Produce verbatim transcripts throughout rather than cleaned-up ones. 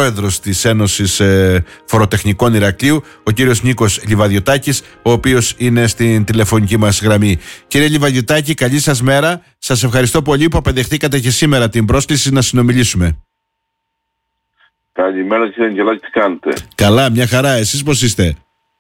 πρόεδρος της Ένωσης ε, Φοροτεχνικών Ηρακλείου, ο κύριος Νίκος Λιβαδιωτάκης, ο οποίος είναι στην τηλεφωνική μας γραμμή. Κύριε Λιβαδιωτάκη, καλή σας μέρα. Σας ευχαριστώ πολύ που απεδεχτήκατε και σήμερα την πρόσκληση να συνομιλήσουμε. Καλημέρα κύριε Αγγελάκη, τι κάνετε? Καλά, μια χαρά. Εσείς πώς είστε?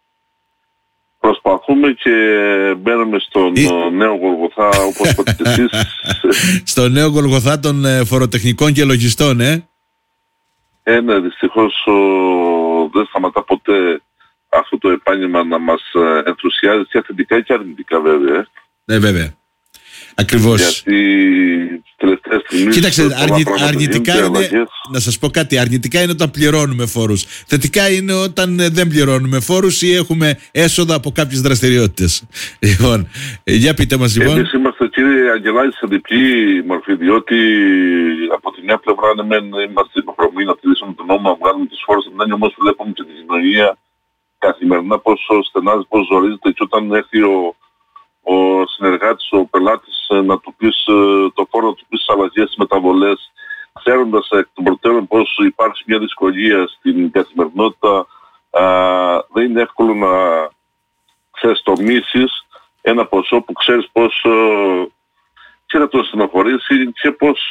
Προσπαθούμε και μπαίνουμε στον Ή... νέο Γολγοθά, όπως είπατε εσείς. Στο νέο Γολγοθά των ε, φοροτεχνικών και λογιστών, ε. Ε, ναι, δυστυχώς ο... δεν σταματά ποτέ αυτό το επάγγελμα να μας ενθουσιάζει και θετικά και αρνητικά βέβαια. Ναι, βέβαια. Ακριβώς. Γιατί τελευταίες στιγμές... Κοίταξε, αρνη, αρνητικά είναι, αλλαγές. Να σας πω κάτι, αρνητικά είναι όταν πληρώνουμε φόρους. Θετικά είναι όταν δεν πληρώνουμε φόρους ή έχουμε έσοδα από κάποιες δραστηριότητες. Λοιπόν, για πείτε μας λοιπόν. Εμείς είμαστε, κύριε Αγγελάκη, σε διπλή μορφή, διότι από τη μια πλευρά ναι, είμαστε υποχρεωμένοι να τηρήσουμε τον νόμο, να βγάλουμε τις φόρες, από την άλλη όμως βλέπουμε και την κοινωνία καθημερινά πόσο στενάζει, πόσο ζορίζεται, και όταν έρθει ο ο συνεργάτης, ο πελάτης να του πεις το φόρο, να του πεις αλλαγές, τις μεταβολές, ξέροντας εκ των προτέρων πως υπάρχει μια δυσκολία στην καθημερινότητα, α, δεν είναι εύκολο να ξεστομίσεις ένα ποσό που ξέρεις πως και να το στενοχωρήσει και πως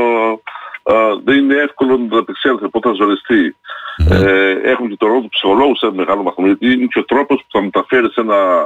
α, δεν είναι εύκολο να το επεξέλθει, οπότε θα ζοριστεί. Mm-hmm. Ε, έχουμε και το ρόλο του ψυχολόγου σε ένα μεγάλο βαθμό, γιατί είναι και ο τρόπος που θα μεταφέρεις ένα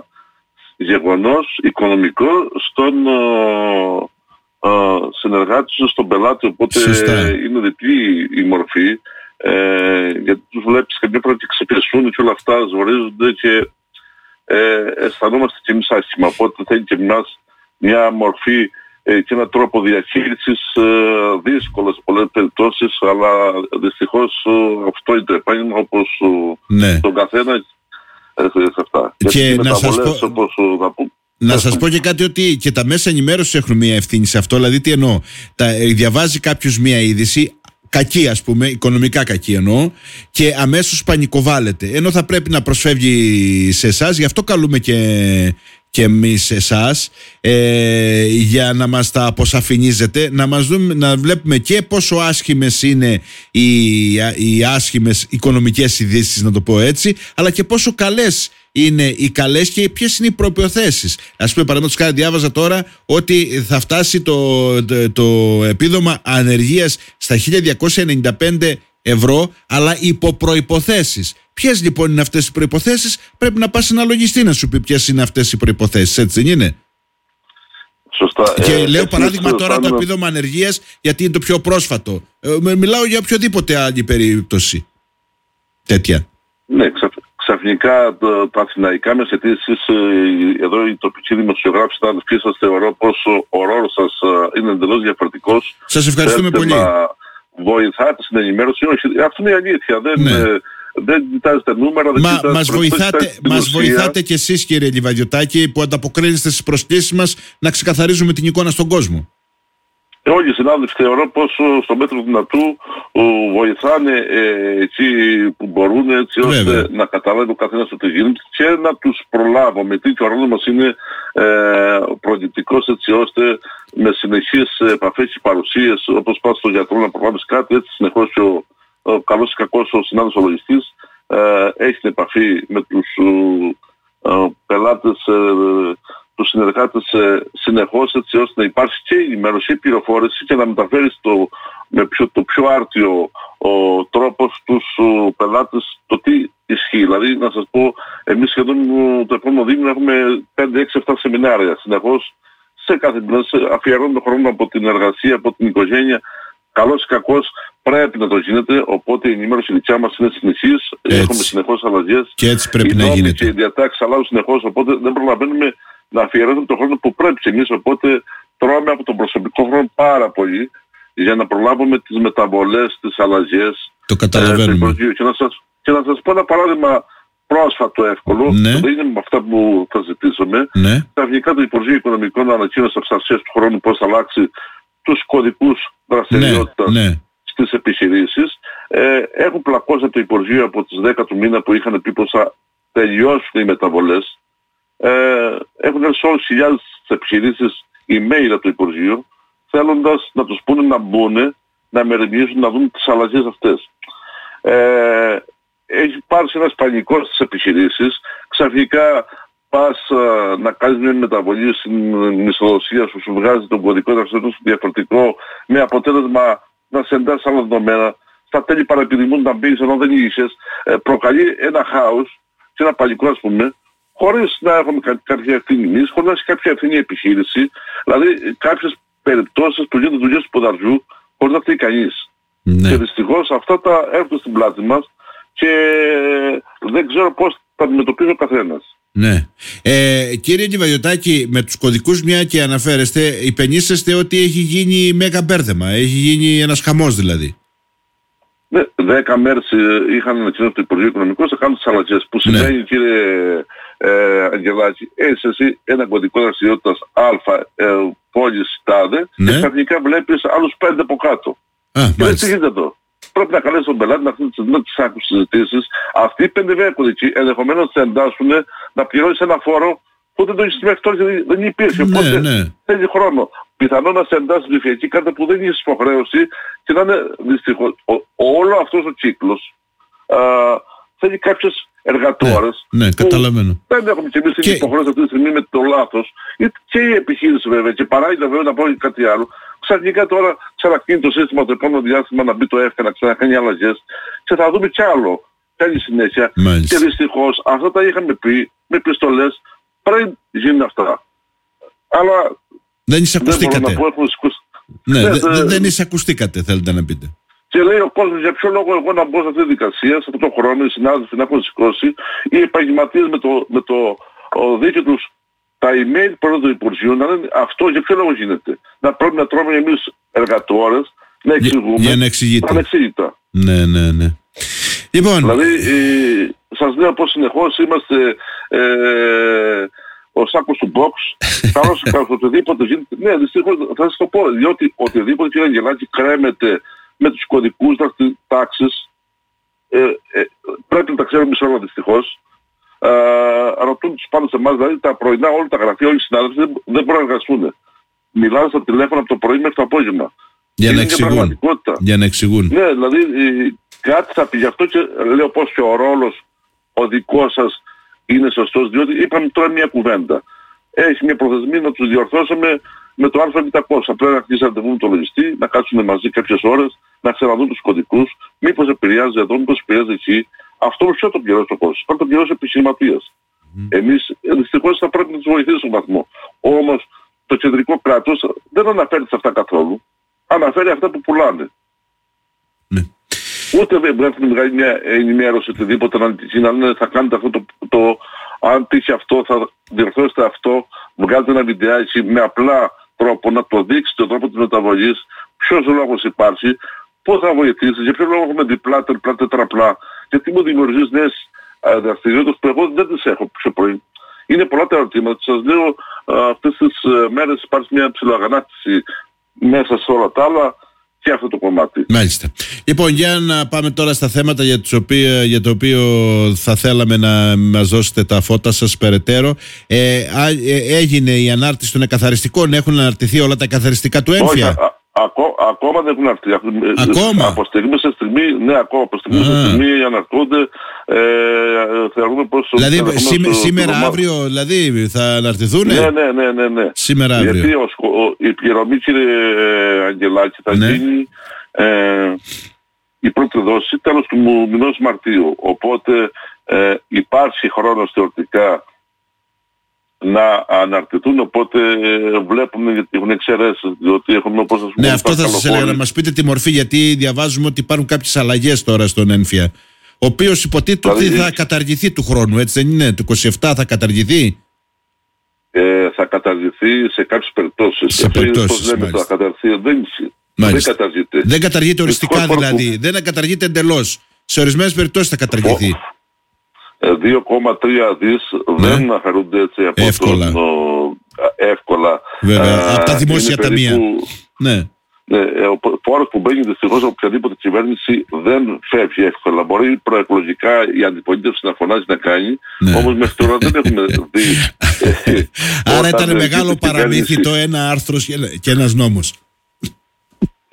γεγονός οικονομικό στον ο, ο, συνεργάτη σου, στον πελάτη, οπότε Σωστά. είναι διπλή η μορφή, ε, γιατί τους βλέπεις καμιά φορά και ξεπεσούν και όλα αυτά ζορίζονται και ε, αισθανόμαστε και εμείς άσχημα, οπότε θέλει και εμάς μια μορφή ε, και έναν τρόπο διαχείρισης ε, δύσκολο σε πολλές περιπτώσεις, αλλά δυστυχώς ε, αυτό είναι το επάγγελμα, όπως ναι. τον καθένα. Αυτά. Και να σας, πω, όπως, θα πω, να σας πω και κάτι, ότι και τα μέσα ενημέρωσης έχουν μια ευθύνη σε αυτό. Δηλαδή τι εννοώ, τα, διαβάζει κάποιος μια είδηση κακή, ας πούμε, οικονομικά κακή εννοώ, και αμέσως πανικοβάλλεται, ενώ θα πρέπει να προσφεύγει σε εσάς. Γι' αυτό καλούμε και, και εμείς εσάς, ε, για να μας τα αποσαφηνίζετε, να μας δούμε, να βλέπουμε και πόσο άσχημες είναι οι, οι άσχημες οικονομικές ειδήσεις, να το πω έτσι, αλλά και πόσο καλές είναι οι καλές και ποιες είναι οι προϋποθέσεις. Ας πούμε, παραδείγματος χάρη, διάβαζα τώρα ότι θα φτάσει το, το, το επίδομα ανεργίας στα χίλια διακόσια ενενήντα πέντε ευρώ, αλλά υπό προϋποθέσεις. Ποιες λοιπόν είναι αυτές οι προϋποθέσεις? Πρέπει να πας σε ένα λογιστή να σου πει ποιες είναι αυτές οι προϋποθέσεις, έτσι δεν είναι? Σωστά. Και ε, λέω ε, παράδειγμα ε, τώρα ε, το επίδομα ανεργίας, γιατί είναι το πιο πρόσφατο. Ε, μιλάω για οποιοδήποτε άλλη περίπτωση τέτοια. Ναι, ξα, ξαφνικά το, τα αθηναϊκά μέσα, γιατί εσείς ε, εδώ οι τοπικοί δημοσιογράφοι συνάδελφοί σας, θεωρώ πως ο, ο ρόλος σας ε, είναι εντελώς διαφορετικός. Σας ευχαριστούμε πολύ. Να βοηθάτε στην ενημέρωση. Όχι, αυτό είναι η αλήθεια. Δεν, ναι. ε, δεν κοιτάζετε νούμερα, δεν Μα, κοιτάζετε... Μας βοηθάτε, μας βοηθάτε και εσείς, κύριε Λιβαδιωτάκη, που ανταποκρίνεστε στις προσκλήσεις μας να ξεκαθαρίζουμε την εικόνα στον κόσμο. Όλοι οι συνάδελφοι θεωρώ πως στο μέτρο του δυνατού βοηθάνε ε, εκεί που μπορούν, έτσι ώστε Βέβαια. να καταλάβει ο καθένας το τι γίνεται και να τους προλάβουμε. Γιατί και ο ρόλος μας είναι ε, προληπτικός, έτσι ώστε με συνεχείς επαφές και παρουσίες, όπως πας στο γιατρό να προλάβεις κάτι, έτσι συνεχώς και ο, ο καλός ή κακός ο συνάδελφος ο λογιστής ε, έχει την επαφή με τους ε, ε, πελάτες, ε, τους συνεργάτες ε, συνεχώς, έτσι ώστε να υπάρχει και η ενημέρωση, η πληροφόρηση και να μεταφέρεις το, με πιο, το πιο άρτιο ο τρόπος στους ο, πελάτες το τι ισχύει. Δηλαδή να σας πω, εμείς σχεδόν το επόμενο δίμηνο έχουμε πέντε έξι επτά σεμινάρια συνεχώς σε κάθε μήνα, αφιερώνουμε χρόνο από την εργασία, από την οικογένεια. Καλός ή κακός πρέπει να το γίνεται, οπότε η ενημέρωση δικιά μας είναι συνεχής, έχουμε συνεχώς αλλαγές. Και έτσι πρέπει οι να γίνεται. Και οι διατάξεις αλλάζουν συνεχώς, οπότε δεν προλαβαίνουμε να αφιερώσουμε τον χρόνο που πρέπει και εμείς, οπότε τρώμε από τον προσωπικό χρόνο πάρα πολύ για να προλάβουμε τις μεταβολές, τις αλλαγές. Το καταλαβαίνουμε. Ε, και, να σας, και να σας πω ένα παράδειγμα πρόσφατο εύκολο, ναι. δεν είναι με αυτά που θα ζητήσουμε. Ναι. Αρχικά το Υπουργείο Οικονομικών ανακοίνωσε από τις αρχές του χρόνου πώς θα αλλάξει τους κωδικούς δραστηριότητας ναι, ναι. στις επιχειρήσεις. Ε, έχουν πλακώσει από το Υπουργείο από τις δέκα του μήνα που είχαν πει πως θα τελειώσουν οι μεταβολές. Ε, έχουν έρθει σε όλες τις χιλιάδες τις επιχειρήσεις email από το Υπουργείο, θέλοντας να τους πούνε να μπουν, να μεριμνήσουν, να δουν τις αλλαγές αυτές. Ε, έχει πάρει ένας πανικός στις επιχειρήσεις, ξαφνικά πας α, να κάνεις μια μεταβολή στην μισθοδοσία σου, σου βγάζει τον κωδικό ταξιδιωτικού σου διαφορετικό, με αποτέλεσμα να σε εντάσσεις άλλα δεδομένα, στα τέλη παραπηδημούν να μπεις ενώ δεν είχες, ε, προκαλεί ένα χάος και ένα πανικό, ας πούμε, χωρίς να έχουμε κα- κάποια ευθύνη εμείς, χωρίς να έχει κάποια ευθύνη επιχείρηση, δηλαδή κάποιες περιπτώσεις που γίνονται δουλειές του ποδαριού χωρίς να φταίει κανείς. Ναι. Και δυστυχώς αυτά τα έρχονται στην πλάτη μας και δεν ξέρω πώς θα αντιμετωπίζει ο καθένας. Ναι. Ε, κύριε Κιβαλιωτάκη, με τους κωδικούς μια και αναφέρεστε, υπενήσεστε ότι έχει γίνει μέγα μπέρδεμα, έχει γίνει ένας χαμός δηλαδή. Ναι, δέκα μέρες είχαν ανακοινώσει το Υπουργείο Οικονομικών, θα κάνουν τις αλλαγές. Που Ναι. σημαίνει, κύριε ε, Αγγελάκη, έχεις εσύ ένα κωδικό δραστηριότητας Α, ε, πόλης τάδε, Ναι. και ξαφνικά βλέπεις άλλους πέντε από κάτω. Α, Και δεν τι μάλιστα. γίνεται εδώ. Πρέπει να καλέσει τον πελάτη να αφήνει τις να τις άκουσεις συζητήσεις. Αυτοί οι πέντε βέβαια κωδικοί ενδεχομένως θα εντάσσουν να πληρώσεις ένα φόρο που δεν το έχεις μέχρι τώρα γιατί δεν υπήρχε. Ναι, Οπότε ναι. θέλει χρόνο. Πιθανόν να σε εντάσσει ψηφιακή κάρτα που δεν έχεις υποχρέωση και να είναι δυστυχώς. Ο- όλο αυτός ο κύκλος α, θέλει κάποιες εργατόρες. Ναι, ναι, που καταλαβαίνω. Δεν έχουμε και εμείς την Και- υποχρέωση αυτή τη στιγμή με το λάθος. Και η επιχείρηση βέβαια. Και παράλληλα βέβαια να πω και κάτι άλλο. Ξαφνικά τώρα ξανακίνει το σύστημα το επόμενο διάστημα να μπει το ΕΦΚΑ, να ξανακάνει αλλαγές και θα δούμε κι άλλο. Κάνει συνέχεια. Μάλιστα. Και δυστυχώς αυτά τα είχαμε πει με πιστολές πριν γίνουν αυτά. Αλλά Δεν δεν μπορώ εισακουστήκατε. να πω, έχουμε σηκώσει. Ναι, Ναι, δε- δε- δε- δεν εισακουστήκατε, θέλετε να πείτε. Και λέει ο κόσμος για ποιο λόγο εγώ να μπω σε αυτή τη δικασία, σε αυτόν τον χρόνο, οι συνάδελφοι να έχουν σηκώσει, οι επαγγελματίες με το, με το ο δίκαιο τους, τα email πρώτα του Υπουργείου, να λένε αυτό για ποιο λόγο γίνεται. Να πρέπει να τρώμε εμείς εργατόρες, να Για, εξηγούμε για να τα εξηγείτε. ανεξήγητα. Ναι, ναι, ναι. Λοιπόν, Δηλαδή, ε, σας λέω πως συνεχώς είμαστε ε, ο σάκος του box, καλώς καθ' οτιδήποτε γίνεται. Ναι, δυστυχώς θα σας το πω, διότι οτιδήποτε, κύριε Αγγελάκη, κρέμεται με τους κωδικούς τάξης, ε, ε, πρέπει να τα ξέρουμε εμείς όλα δυστυχώς. Ε, ρωτούν τους πάνω σε εμάς, δηλαδή τα πρωινά όλα τα γραφεία, όλοι οι συνάδελφοι δεν, δεν μπορούν να εργαστούν. Μιλάνε στα τηλέφωνα από το πρωί μέχρι το απόγευμα. για να Είναι μια εξηγούν. πραγματικότητα. Για να εξηγούν. Ναι, δηλαδή ε, κάτι θα πει. Γι' αυτό και λέω πως και ο ρόλος ο δικός σας είναι σωστός, διότι είπαμε τώρα μια κουβέντα. Έχει μια προθεσμία να τους διορθώσουμε με το Α επτακόσια. Πρέπει να αρχίσει ραντεβού με το λογιστή, να κάτσουμε μαζί κάποιες ώρες, να ξαναδούν τους κωδικούς, μήπως επηρεάζει εδώ, μήπως επηρεάζει εκεί. Αυτό ποιο το πληρώσει το κόστος. Πρέπει να το πληρώσει ο επιχειρηματίας. Mm. Εμείς ε, δυστυχώς θα πρέπει να τους βοηθήσουμε στον βαθμό. Όμως το κεντρικό κράτος δεν αναφέρει σε αυτά καθόλου. Αναφέρει αυτά που πουλάνε. Ναι. Ούτε δεν μπορεί να βγάλει μια ενημέρωση οτιδήποτε να αντιτυχεί, να λένε θα κάνετε αυτό το, το αν τύχει αυτό θα διορθώσετε αυτό, βγάλετε ένα βιντεάκι με απλά τρόπο να το δείξει τον τρόπο της μεταβολής, ποιος λόγος υπάρχει, πώς θα βοηθήσει, για ποιο λόγο έχουμε διπλά, τριπλά, τετραπλά, γιατί μου δημιουργείς νέες δραστηριότητες που εγώ δεν τις έχω πιο πριν. Είναι πολλά τα ερωτήματα. Σας λέω αυτές τις μέρες υπάρχει μια ψηλοαγανάκτηση μέσα σε όλα τα άλλα και αυτό το κομμάτι. Μάλιστα. Λοιπόν, για να πάμε τώρα στα θέματα για, τους οποία, για το οποίο θα θέλαμε να μας δώσετε τα φώτα σας περαιτέρω. Ε, α, ε, έγινε η ανάρτηση των εκαθαριστικών, έχουν αναρτηθεί όλα τα εκαθαριστικά του έμφυα. Όχι, α, ακό, ακόμα δεν έχουν έρθει. Ακόμα. Από στιγμή σε στιγμή, ναι, ακόμα από στιγμή σε στιγμή αναρτούνται. Ε, θεωρούμε πως... Δηλαδή το, σήμε, το, σήμερα, το, αύριο, δηλαδή θα αναρτηθούν. Ναι, ναι, ναι, ναι, ναι. Σήμερα, αύριο. Γιατί ο, ο, η πληρωμή, κύριε Αγγελάκη, θα ναι. γίνει ε, η πρώτη δόση τέλος του μηνός Μαρτίου. Οπότε ε, υπάρχει χρόνος θεωρητικά να αναρτηθούν, οπότε βλέπουμε γιατί έχουν εξαιρέσεις, διότι έχουμε όπως ας πούμε... Ναι, αυτό θα σας έλεγα, να μας πείτε τη μορφή, γιατί διαβάζουμε ότι υπάρχουν κάποιες αλλαγές τώρα στον έμφυα, ο οποίος υποτίθεται ότι δηλαδή, θα καταργηθεί του χρόνου, έτσι δεν είναι, το είκοσι επτά θα καταργηθεί. Ε, θα καταργηθεί σε κάποιες περιπτώσεις. Σε περιπτώσεις, πώς λέμε, θα καταργηθεί, δεν, δεν καταργείται. Δεν καταργείται οριστικά δηλαδή, που... δεν καταργείται εντελώς. Σε ορισμένες περιπτώσεις θα καταργηθεί. δύο κόμμα τρία δις ναι. δεν αφαιρούνται έτσι από εύκολα. Τον, ο, εύκολα. Βέβαια, α, από τα δημόσια ταμεία. Περίπου, ναι. Ναι, ο φόρος που μπαίνει δυστυχώς από οποιαδήποτε κυβέρνηση δεν φεύγει εύκολα. Μπορεί προεκλογικά η αντιπολίτευση να φωνάζει να κάνει, ναι. όμως μέχρι τώρα δεν έχουμε δει. Άρα ήταν μεγάλο παραμύθι το ένα άρθρο και ένας νόμος.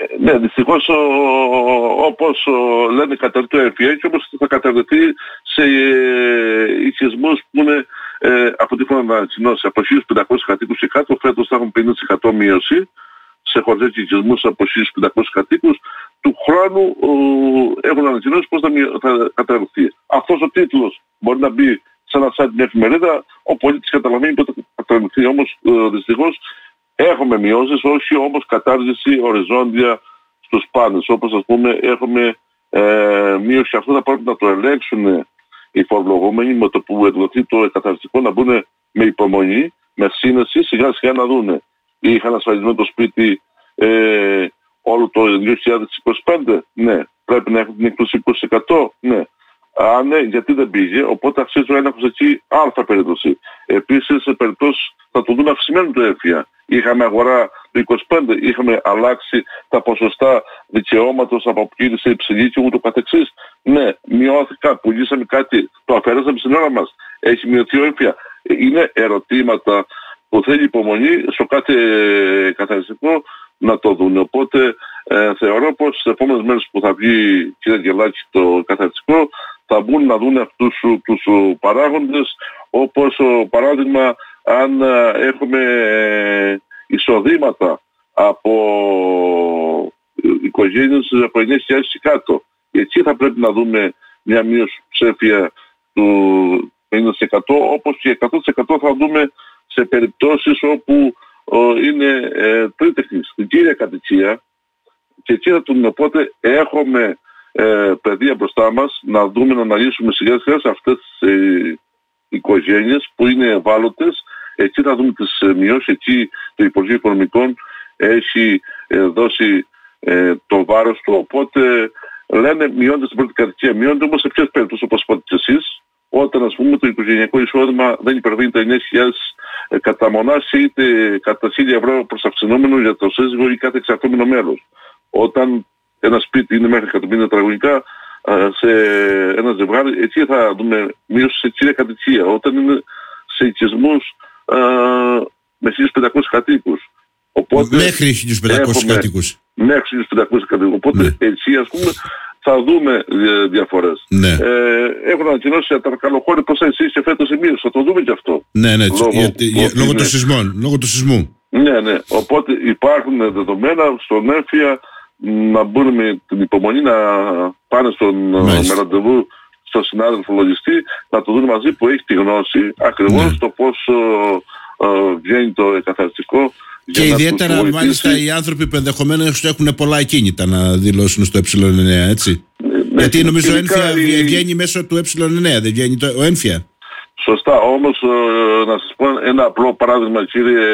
Ναι, δυστυχώς όπως λένε καταρρεί το έμφυα και όπως θα καταρρευθεί σε οικισμούς που είναι ε, από τη χώρα ανακοινώσει από χίλιους πεντακόσιους κατοίκους και κάτω. Φέτος θα έχουν πενήντα τοις εκατό μείωση σε χωριές και οικισμούς από χίλιους πεντακόσιους κατοίκους. Του χρόνου ε, έχουν ανακοινώσει πώς θα, θα καταρρευθεί. Αυτός ο τίτλος μπορεί να μπει σε ένα site μια εφημερίδα, ο πολίτης καταλαβαίνει πότε θα καταρρευθεί. Όμως ε, δυστυχώς έχουμε μειώσεις, όχι όμως κατάργηση οριζόντια στους πάντες. Όπως ας πούμε έχουμε ε, μείωση, αυτό θα πρέπει να το ελέγξουν οι φορολογούμενοι με το που εκδοθεί το καταργητικό, να μπουν με υπομονή, με σύνεση, σιγά σιγά να δούνε. Είχαν ασφαλισμένο το σπίτι ε, όλο το δύο χιλιάδες είκοσι πέντε, ναι. Πρέπει να έχουν την έκπτωση είκοσι τοις εκατό, ναι. Α, ναι, γιατί δεν πήγε, οπότε αξίζει ο έλεγχος εκεί αλφα περίπτωση. Επίσης, σε περιπτώσεις θα το δουν αυξημένο το έμφυα. Είχαμε αγορά το είκοσι πέντε, είχαμε αλλάξει τα ποσοστά δικαιώματος από ποινή σε υψηλή και ούτω καθεξής. Ναι, μειώθηκαν, πουλήσαμε κάτι, το αφαιρέσαμε στην ώρα μας. Έχει μειωθεί ο έμφυα. Είναι ερωτήματα που θέλει υπομονή στο κάθε καθαριστικό να το δουν. Οπότε ε, θεωρώ πως στις επόμενες μέρες που θα βγει, κύριε Αγγελάκη, το καθαριστικό, θα μπουν να δουν αυτούς τους παράγοντες, όπως παράδειγμα αν έχουμε εισοδήματα από οικογένειες από εννιά χιλιάδες και κάτω. Εκεί θα πρέπει να δούμε μια μείωση ψέφια του πενήντα τοις εκατό, όπως και εκατό τοις εκατό θα δούμε σε περιπτώσεις όπου είναι ε, τρίτεχνης, στην κύρια κατοικία, και εκεί θα δούμε. Οπότε έχουμε ε, παιδεία μπροστά μας να δούμε, να αναλύσουμε σιγά σιγά σε αυτές τις ε, οικογένειες που είναι ευάλωτες. Εκεί θα δούμε τις ε, μειώσεις. Εκεί το Υπουργείο Οικονομικών έχει ε, δώσει ε, το βάρος του. Οπότε λένε μειώνεται στην πρώτη κατοικία. Μειώνεται όμως σε ποιες περιπτώσεις, όπως είπατε και εσείς, όταν ας πούμε το οικογενειακό εισόδημα δεν υπερβαίνει τα εννιά χιλιάδες ε, κατά μονάση, είτε κατά χίλια ευρώ προς αυξηνόμενο για το σύζυγο ή κάθε εξαρτώμενο μέλος. Όταν ένα σπίτι είναι μέχρι εκατομμύρια τετραγωνικά σε ένα ζευγάρι, εκεί θα δούμε μείωση σε κύρια κατοικία. Όταν είναι σε οικισμούς με χίλιους πεντακόσιους κατοίκους. Οπότε μέχρι χίλιους πεντακόσιους κατοίκους. Μέχρι χίλιους πεντακόσιους κατοίκους. Οπότε ναι. Έτσι ας πούμε θα δούμε διαφορές. Ναι. Ε, έχουν ανακοινώσει για τα καλοχώρη πως θα εισήχε φέτος η μείωση. Θα το δούμε και αυτό. Ναι, ναι, λόγω, για, για, λόγω είναι... των σεισμών. Λόγω του σεισμού. Ναι, ναι. Οπότε υπάρχουν δεδομένα στον έμφυα να μπουν με την υπομονή να πάνε στον με ραντεβού στον συνάδελφο λογιστή, να το δουν μαζί που έχει τη γνώση ακριβώς ναι. Το πώς uh, uh, βγαίνει το καθαριστικό. Και ιδιαίτερα μάλιστα οι άνθρωποι που ενδεχομένως έχουν πολλά ακίνητα να δηλώσουν στο ε εννιά, έτσι. Ναι, γιατί νομίζω ο έμφυα η... βγαίνει μέσω του ε εννιά, δεν βγαίνει το, ο έμφυα. Σωστά, όμως uh, να σας πω ένα απλό παράδειγμα, κύριε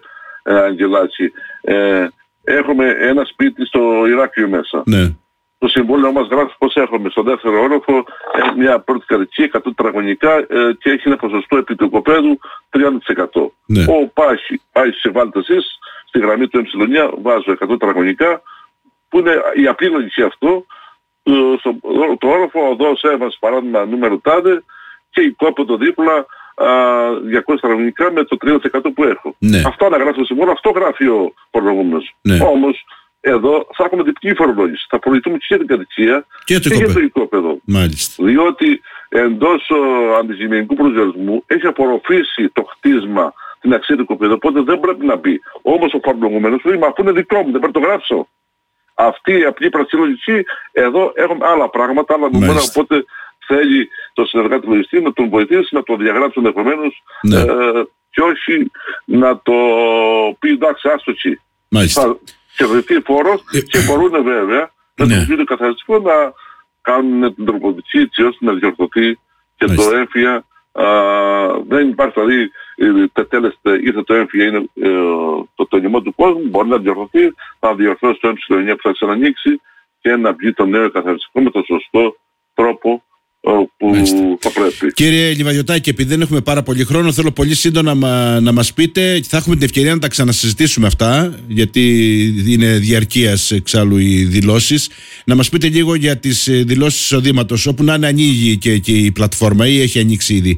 ε, Αγγελάκη. Ε, έχουμε ένα σπίτι στο Ηράκλειο μέσα. Ναι. Το συμβόλαιο μας γράφει πως έχουμε στο δεύτερο όροφο μια πρώτη κατοικία εκατό τετραγωνικά ε, και έχει ένα ποσοστό επί του οικοπαίδου τριάντα τοις εκατό. Ναι. Ο Πάχη, Πάχη σε βάλτε εσείς, στη γραμμή του ε εννιά βάζω εκατό τετραγωνικά, που είναι η απλή λογική αυτό, το, στο, το όροφο οδός έβασε παράδειγμα νούμερο τάδε και οικόπεδο δίπλα διακόσια τετραγωνικά με το τριάντα τοις εκατό που έχω. Ναι. Αυτό να γράφει το συμβόλαιο, αυτό γράφει ο φορολογούμενος. Ναι. Όμως εδώ θα έχουμε διπλή φορολόγηση. Θα φορολογηθούμε και για την κατοικία και, και για το οικόπεδο. Μάλιστα. Διότι εντός αντικειμενικού προσδιορισμού έχει απορροφήσει το χτίσμα την αξία του οικοπαίδου, οπότε δεν πρέπει να μπει. Όμως ο φορολογούμενος λέει, μα αφού είναι δικό μου, δεν πρέπει να το γράψω. Αυτή η απλή πρακτική λογική, εδώ έχουμε άλλα πράγματα, άλλα νούμερα, οπότε θέλει το συνεργάτη λογιστή να τον βοηθήσει, να το διαγράψει ενδεχομένως ναι. ε, και όχι να το πει εντάξει άστο εκεί. Θα κερδιθεί φόρος ε, και μπορούν βέβαια με ναι. το βίντεο καθαριστικό να κάνουν την τροποδοτική έτσι ώστε να διορθωθεί και Μάλιστα. Το έμφυα. Α, δεν υπάρχει δηλαδή τετέλεστε ήρθε το έμφυα είναι ε, το τονιμό του κόσμου, μπορεί να διορθωθεί, θα διορθώσει το έμφυα εννιά που θα ξανανοίξει και να βγει το νέο καθαριστικό με τον σωστό τρόπο που θα πρέπει. Κύριε Λιβαδιωτάκη, επειδή δεν έχουμε πάρα πολύ χρόνο, θέλω πολύ σύντομα να, να μας πείτε, θα έχουμε την ευκαιρία να τα ξανασυζητήσουμε αυτά, γιατί είναι διαρκείας εξάλλου οι δηλώσεις. Να μας πείτε λίγο για τις δηλώσεις εισοδήματος, όπου να είναι ανοίγει και, και η πλατφόρμα ή έχει ανοίξει ήδη.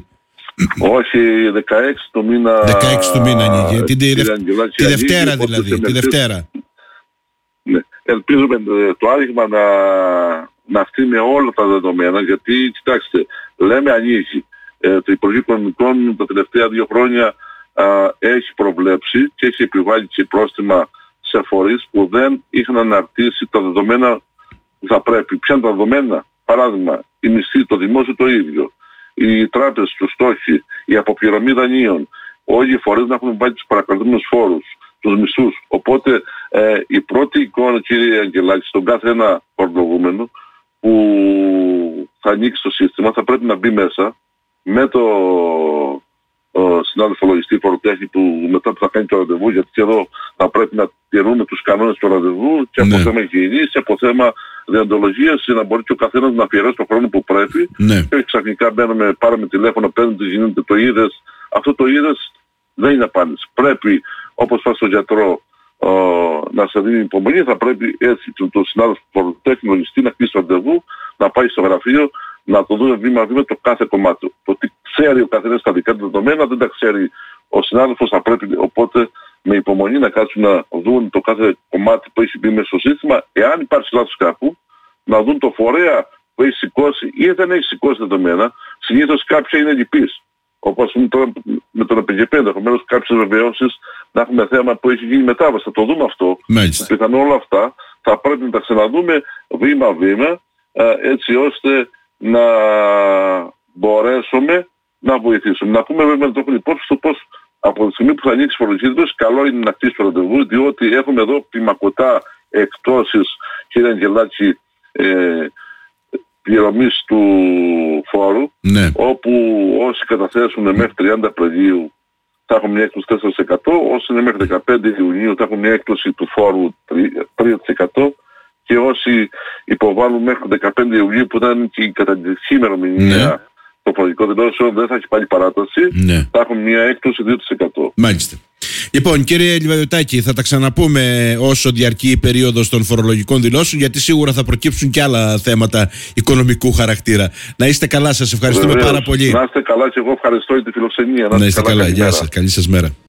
Όχι, δεκαέξι του μήνα. δεκαέξι του μήνα ανοίγει. Τη, τη, τη Δευτέρα δηλαδή. Τη Δευτέρα. Ναι. ελπίζουμε το άνοιγμα να, να αυτή με όλα τα δεδομένα, γιατί κοιτάξτε, λέμε ανοίγει. Ε, το Υπουργείο Οικονομικών τα τελευταία δύο χρόνια α, έχει προβλέψει και έχει επιβάλει και πρόστιμα σε φορείς που δεν είχαν αναρτήσει τα δεδομένα που θα πρέπει. Ποια είναι τα δεδομένα? Παράδειγμα, η μισθή, το δημόσιο το ίδιο, οι τράπεζες, τους στόχοι, η αποπληρωμή δανείων, όλοι οι φορείς να έχουν βάλει τους παρακρατούμενους φόρους, τους μισθούς. Οπότε ε, η πρώτη εικόνα, κύριε Αγγελάκη, στον κάθε ένα φορολογούμενο που θα ανοίξει το σύστημα θα πρέπει να μπει μέσα με το ο συνάδελφο λογιστή φοροτέχνη που μετά που θα κάνει το ραντεβού, γιατί και εδώ θα πρέπει να τηρούμε τους κανόνες του ραντεβού και από ναι. θέμα υγιεινής και από θέμα διοντολογίας, για να μπορεί και ο καθένας να αφιερώσει τον χρόνο που πρέπει ναι. και όχι ξαφνικά μπαίνουμε, πάρουμε τηλέφωνο, παίρνουμε, γίνεται το είδες. Αυτό το είδες δεν είναι απάντηση. Πρέπει, όπως πας στον γιατρό, ο, να σε δίνει υπομονή, θα πρέπει έτσι το, το συνάδελφο φοροτέχνη λογιστή να κλείσει το ραντεβού, να πάει στο γραφείο, να το δούμε βήμα-βήμα το κάθε κομμάτι. Το ότι ξέρει ο καθένας τα δικά του δεδομένα, δεν τα ξέρει ο συνάδελφος, θα πρέπει οπότε με υπομονή να κάτσουν να δουν το κάθε κομμάτι που έχει μπει μέσα στο σύστημα. Εάν υπάρχει λάθος κάπου, να δουν το φορέα που έχει σηκώσει ή δεν έχει σηκώσει δεδομένα. Συνήθως κάποια είναι λυπής. Όπως τώρα με τον ΕΠΓΠ, ενδεχομένως κάποιες βεβαιώσεις να έχουμε θέμα που έχει γίνει μετάβαση. Θα το δούμε αυτό. Πιθανόν όλα αυτά θα πρέπει να τα ξαναδούμε βήμα-βήμα, έτσι ώστε να μπορέσουμε να βοηθήσουμε. Να πούμε βέβαια το υπόψη στο πώς από τη στιγμή που θα ανοίξει η φορολογική δήλωση, καλό είναι να κλείσει το ραντεβού, διότι έχουμε εδώ πιμακωτά εκπτώσεις, κύριε Αγγελάκη, ε, πληρωμής του φόρου, ναι. όπου όσοι καταθέσουν μέχρι τριάντα Απριλίου θα έχουν μια έκπτωση τέσσερα τοις εκατό, όσοι είναι μέχρι δεκαπέντε Ιουνίου θα έχουν μια έκπτωση του φόρου τρία τοις εκατό, και όσοι υποβάλλουν μέχρι δεκαπέντε Ιουλίου που ήταν και η καταντησή ημερομηνία ναι. το φορολογικό δηλώσεων δεν θα έχει πάλι παράταση, ναι. θα έχουν μια έκπτωση δύο τοις εκατό. Μάλιστα. Λοιπόν, κύριε Λιβαδιωτάκη, θα τα ξαναπούμε όσο διαρκεί η περίοδος των φορολογικών δηλώσεων, γιατί σίγουρα θα προκύψουν και άλλα θέματα οικονομικού χαρακτήρα. Να είστε καλά, σας ευχαριστούμε Βεβαίως. πάρα πολύ. Να είστε καλά και εγώ ευχαριστώ για τη φιλοξενία. Να, να είστε καλά, καλά γεια σας, καλή σας μέρα.